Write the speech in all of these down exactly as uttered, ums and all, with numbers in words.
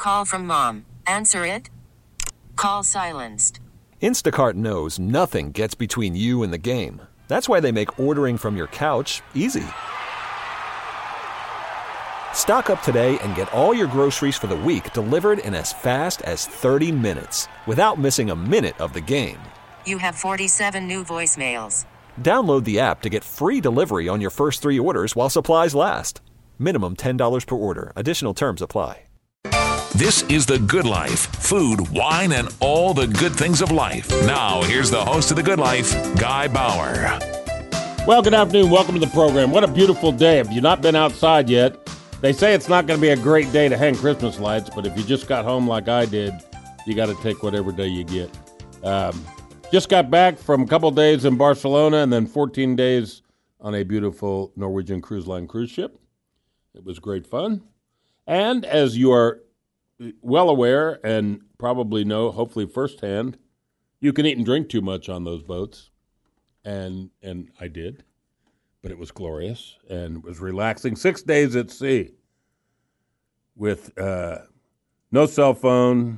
Call from mom. Answer it. Call silenced. Instacart knows nothing gets between you and the game. That's why they make ordering from your couch easy. Stock up today and get all your groceries for the week delivered in as fast as thirty minutes without missing a minute of the game. You have forty-seven new voicemails. Download the app to get free delivery on your first three orders while supplies last. Minimum ten dollars per order. Additional terms apply. This is The Good Life. Food, wine, and all the good things of life. Now, here's the host of The Good Life, Guy Bauer. Well, good afternoon. Welcome to the program. What a beautiful day. If you've not been outside yet, they say it's not going to be a great day to hang Christmas lights, but if you just got home like I did, you got to take whatever day you get. Um, just got back from a couple days in Barcelona and then fourteen days on a beautiful Norwegian Cruise Line cruise ship. It was great fun. And as you are well aware and probably know, hopefully firsthand, you can eat and drink too much on those boats. And and I did. But it was glorious and it was relaxing. Six days at sea with uh, no cell phone,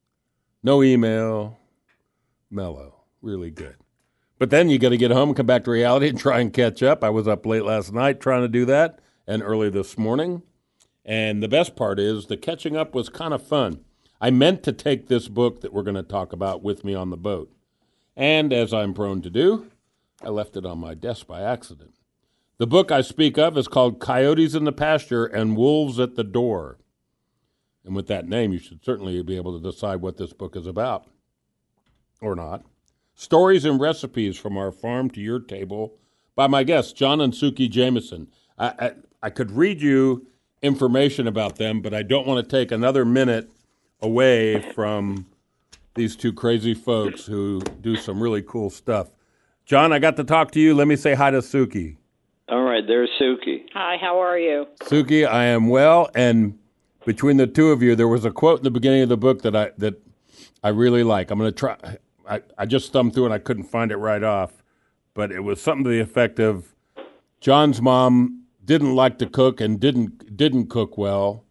no email, mellow, really good. But then you got to get home, come back to reality and try and catch up. I was up late last night trying to do that and early this morning. And the best part is the catching up was kind of fun. I meant to take this book that we're going to talk about with me on the boat. And as I'm prone to do, I left it on my desk by accident. The book I speak of is called Coyotes in the Pasture and Wolves at the Door. And with that name, you should certainly be able to decide what this book is about, or not. Stories and recipes from our farm to your table by my guests, John and Suki Jameson. I, I, I could read you information about them, but I don't want to take another minute away from these two crazy folks who do some really cool stuff. John, I got to talk to you. Let me say hi to Suki. All right, there's Suki. Hi, how are you? Suki, I am well, and between the two of you, there was a quote in the beginning of the book that I that I really like. I'm going to try. I, I just thumbed through and I couldn't find it right off, but it was something to the effect of, John's mom didn't like to cook and didn't didn't cook well,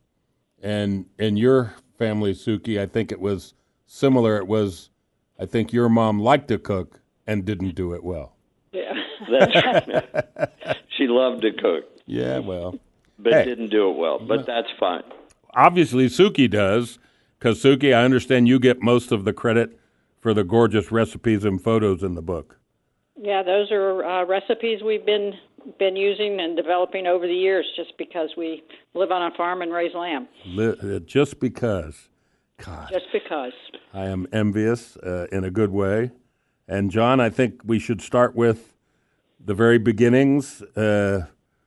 and in your family, Suki, I think it was similar. It was, I think your mom liked to cook and didn't do it well. Yeah. That's right. She loved to cook. Yeah, well. But hey. didn't do it well. But that's fine. Obviously, Suki does, because, Suki, I understand you get most of the credit for the gorgeous recipes and photos in the book. Yeah, those are uh, recipes we've been been using and developing over the years just because we live on a farm and raise lamb. Li- just because. God. Just because. I am envious uh, in a good way. And, John, I think we should start with the very beginnings. Uh,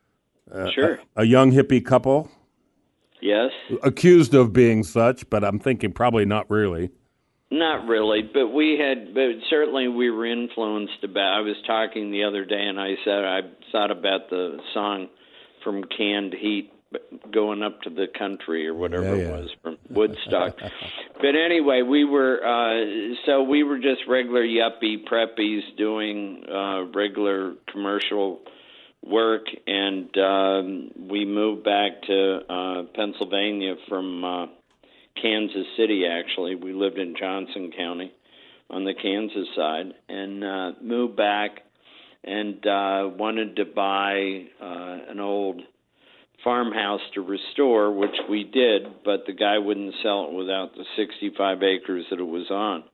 uh, sure. A, a young hippie couple. Yes. Accused of being such, but I'm thinking probably not really. Not really, but we had, but certainly we were influenced about, I was talking the other day and I said, I thought about the song from Canned Heat, Going Up to the Country or whatever yeah, yeah. it was from Woodstock. But anyway, we were, uh, so we were just regular yuppie preppies doing uh, regular commercial work, and um, we moved back to uh, Pennsylvania from uh, Kansas City, actually. We lived in Johnson County on the Kansas side, and uh, moved back and uh, wanted to buy uh, an old farmhouse to restore, which we did, but the guy wouldn't sell it without the sixty-five acres that it was on.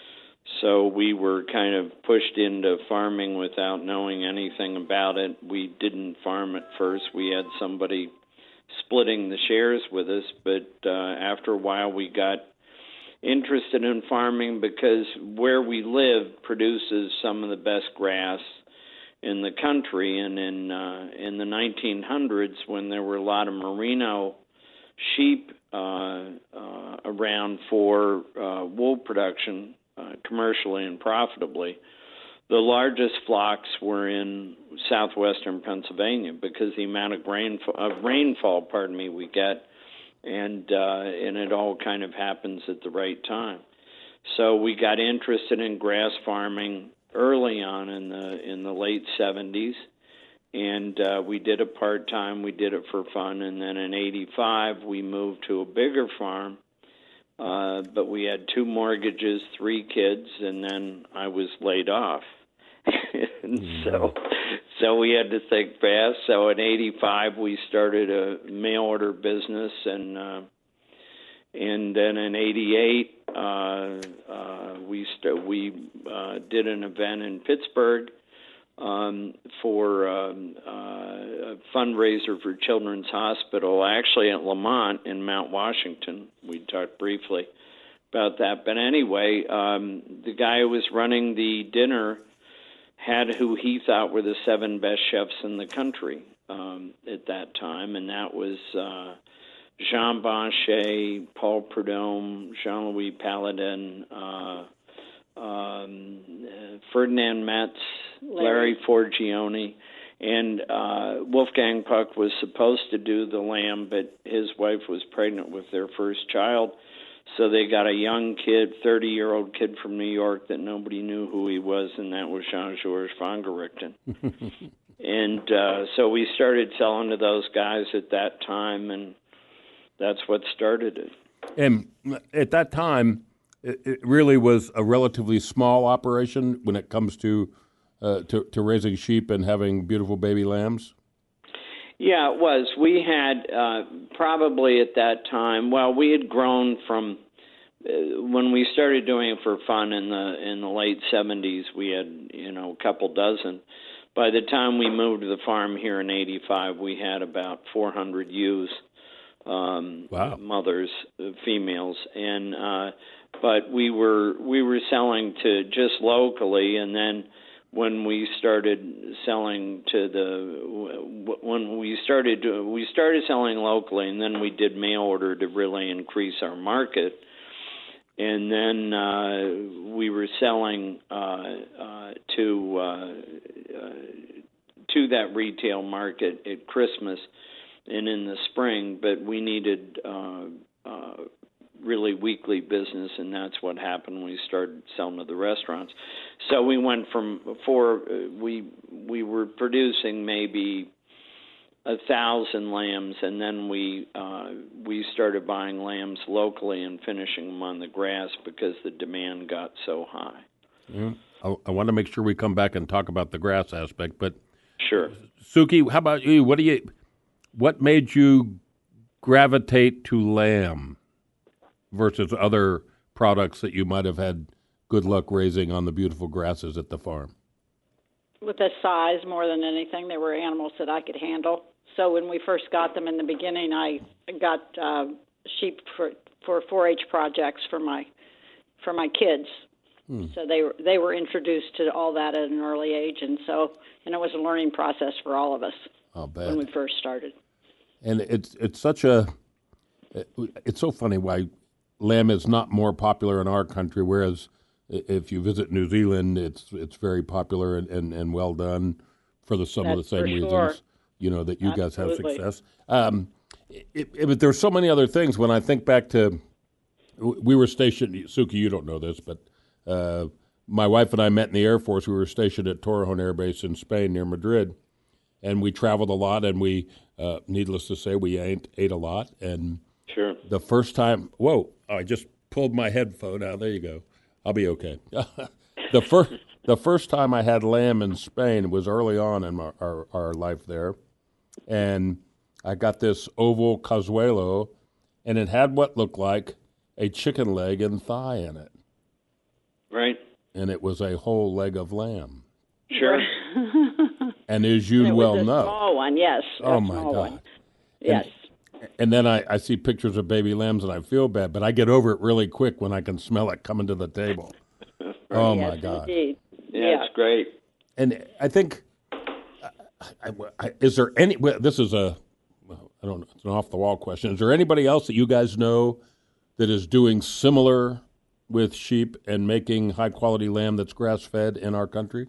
So we were kind of pushed into farming without knowing anything about it. We didn't farm at first. We had somebody splitting the shares with us, but uh, after a while we got interested in farming because where we live produces some of the best grass in the country. And in uh, in the nineteen hundreds, when there were a lot of merino sheep uh, uh, around for uh, wool production, uh, commercially and profitably, the largest flocks were in southwestern Pennsylvania because the amount of rainfall, of rainfall, pardon me, we get, and uh, and it all kind of happens at the right time. So we got interested in grass farming early on in the in the late seventies, and uh, we did it part time. We did it for fun, and then in eighty-five we moved to a bigger farm Uh, but we had two mortgages, three kids, and then I was laid off. and so, so we had to think fast. So in eighty-five, we started a mail order business, and uh, and then in eighty-eight, uh, uh, we st- we uh, did an event in Pittsburgh um, for um, uh, a fundraiser for Children's Hospital, actually at Lamont in Mount Washington. We talked briefly about that. But anyway, um, the guy who was running the dinner had who he thought were the seven best chefs in the country um, at that time, and that was uh, Jean Blanchet, Paul Prudhomme, Jean-Louis Paladin, uh, um, uh, Ferdinand Metz, Larry, Larry Forgione, and uh, Wolfgang Puck was supposed to do the lamb, but his wife was pregnant with their first child, so they got a young kid, thirty-year-old kid from New York that nobody knew who he was, and that was Jean-Georges Vongerichten. and uh, so we started selling to those guys at that time, and that's what started it. And at that time, it really was a relatively small operation when it comes to, uh, to to raising sheep and having beautiful baby lambs? Yeah, it was. We had uh, probably at that time, well, we had grown from, uh, when we started doing it for fun in the in the late seventies, we had, you know, a couple dozen. By the time we moved to the farm here in eighty-five, we had about four hundred ewes, um, wow. mothers, uh, females, and uh, but we were we were selling to just locally, and then when we started selling to the when we started we started selling locally, and then we did mail order to really increase our market, and then uh, we were selling uh, uh, to uh, uh, to that retail market at Christmas and in the spring, but we needed uh, uh, really weekly business, and that's what happened when we started selling to the restaurants. So we went from four, uh, we we were producing maybe a thousand lambs, and then we uh, we started buying lambs locally and finishing them on the grass because the demand got so high. Mm-hmm. I, I want to make sure we come back and talk about the grass aspect, but sure, Suki, how about you? What do you? What made you gravitate to lamb versus other products that you might have had good luck raising on the beautiful grasses at the farm? With the size more than anything, they were animals that I could handle. So when we first got them in the beginning, I got uh, sheep for for four H projects for my for my kids. Hmm. So they were they were introduced to all that at an early age, and so and it was a learning process for all of us when we first started. And it's it's such a it's so funny why lamb is not more popular in our country, whereas if you visit New Zealand, it's it's very popular and, and, and well done for the some That's of the same reasons, sure. you know, that you Absolutely. guys have success. Um, it, it, but there's so many other things. When I think back to, we were stationed, Suki, you don't know this, but uh, my wife and I met in the Air Force. We were stationed at Torrejon Air Base in Spain near Madrid, and we traveled a lot, and we, uh, needless to say, we ate, ate a lot. And sure. The first time, whoa, I just pulled my headphone out. There you go. I'll be okay. the first the first time I had lamb in Spain was early on in my, our, our life there. And I got this oval cazuelo, and it had what looked like a chicken leg and thigh in it. Right. And it was a whole leg of lamb. Sure. And as you and it well was a know. small one, yes. Oh, my small God. One. Yes. And, and then I, I see pictures of baby lambs, and I feel bad, but I get over it really quick when I can smell it coming to the table. Oh, yes, my God. Indeed. Yeah, Yeah, it's great. And I think, I, I, is there any, well, this is a, I don't know, it's an off-the-wall question. Is there anybody else that you guys know that is doing similar with sheep and making high-quality lamb that's grass-fed in our country?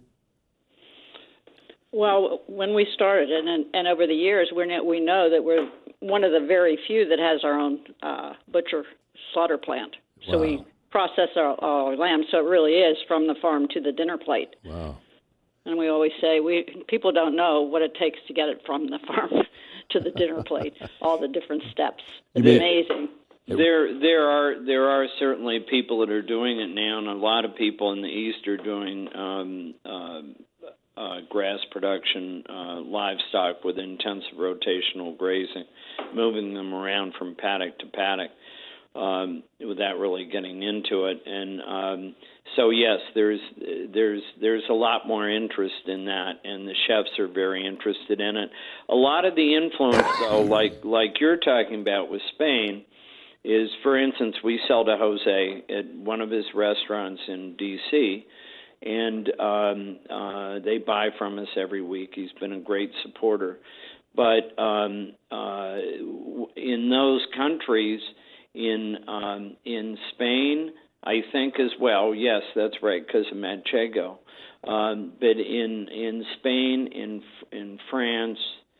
Well, when we started, and and over the years, we know, we know that we're one of the very few that has our own uh, butcher slaughter plant. So Wow. we process our, our lamb, so it really is from the farm to the dinner plate. Wow. And we always say we people don't know what it takes to get it from the farm to the dinner plate. All the different steps. It's mean- amazing. There, there are there are certainly people that are doing it now, and a lot of people in the East are doing um, uh, uh, grass production, uh, livestock with intensive rotational grazing, moving them around from paddock to paddock um, without really getting into it. And um, so, yes, there's there's there's a lot more interest in that, and the chefs are very interested in it. A lot of the influence, though, like like you're talking about with Spain, is, for instance, we sell to Jose at one of his restaurants in D C, and um, uh, they buy from us every week. He's been a great supporter. But um, uh, in those countries, in um, in Spain, I think as well, yes, that's right, because of Manchego. Um, but in in Spain, in in France,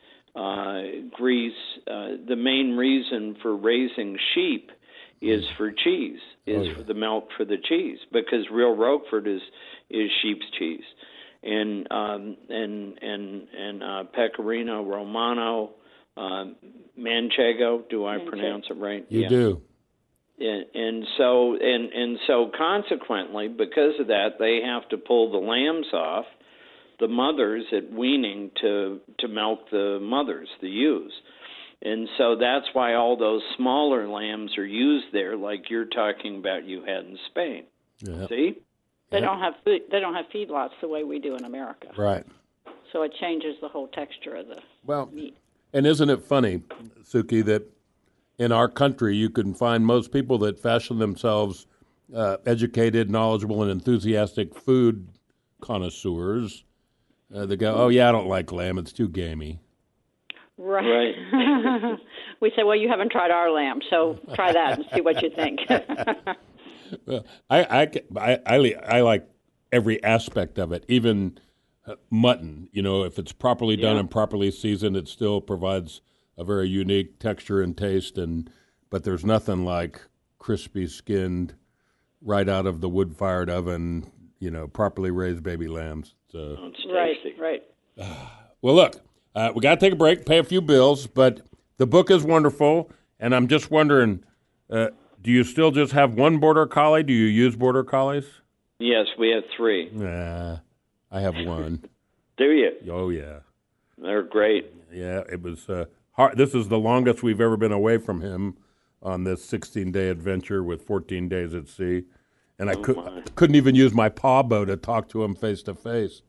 Uh, Greece, uh, the main reason for raising sheep is for cheese, is oh, yeah. for the milk for the cheese, because real Roquefort is is sheep's cheese, and um, and and and uh, Pecorino Romano, uh, Manchego. Do I Manchego. pronounce it right? You yeah. do. And, and so and and so consequently, because of that, they have to pull the lambs off the mothers at weaning to to milk the mothers, the ewes. And so that's why all those smaller lambs are used there, like you're talking about you had in Spain. Yeah. See? They Yeah. don't have food, they don't have feedlots the way we do in America. Right. So it changes the whole texture of the Well, meat. And isn't it funny, Suki, that in our country you can find most people that fashion themselves uh, educated, knowledgeable, and enthusiastic food connoisseurs. Uh, they go, oh, yeah, I don't like lamb. It's too gamey. Right. Right. We say, well, you haven't tried our lamb, so try that and see what you think. Well, I, I, I, I, li- I like every aspect of it, even uh, mutton. You know, if it's properly done Yeah. and properly seasoned, it still provides a very unique texture and taste. And but there's nothing like crispy skinned, right out of the wood-fired oven, you know, properly raised baby lambs. So. Oh, it's Right, tasty. right. Well, look, uh, we got to take a break, pay a few bills, but the book is wonderful, and I'm just wondering, uh, do you still just have one Border Collie? Do you use Border Collies? Yes, we have three. Nah, I have one. Do you? Oh, yeah. They're great. Yeah, it was uh, hard. This is the longest we've ever been away from him on this sixteen-day adventure with fourteen days at sea. And I Oh, could, my. couldn't even use my paw bow to talk to him face to face.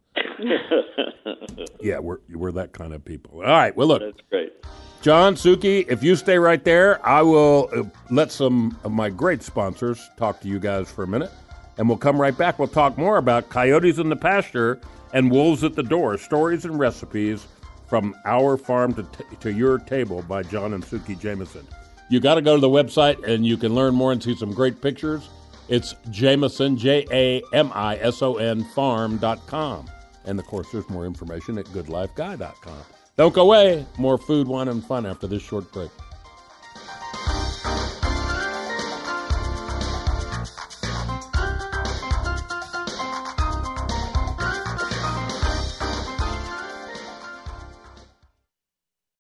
Yeah, we're we're that kind of people. All right, well, look, That's great. John, Suki, if you stay right there, I will uh, let some of my great sponsors talk to you guys for a minute, and we'll come right back. We'll talk more about coyotes in the pasture and wolves at the door, stories and recipes from our farm to, t- to your table by John and Suki Jameson. You got to go to the website, and you can learn more and see some great pictures. It's Jameson, J A M I S O N, farm dot com. And, of course, there's more information at good life guy dot com. Don't go away. More food, wine, and fun after this short break.